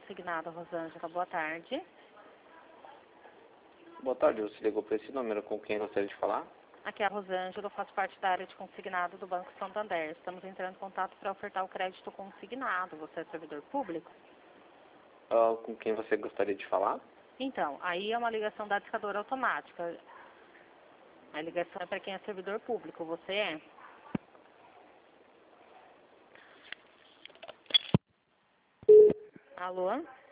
consignado, Rosângela. Boa tarde. Boa tarde, você ligou para esse número, com quem gostaria de falar? Aqui é a Rosângela, eu faço parte da área de consignado do Banco Santander. Estamos entrando em contato para ofertar o crédito consignado. Você é servidor público? Com quem você gostaria de falar? Então, aí é uma ligação da discadora automática. A ligação é para quem é servidor público. Você é? Alô?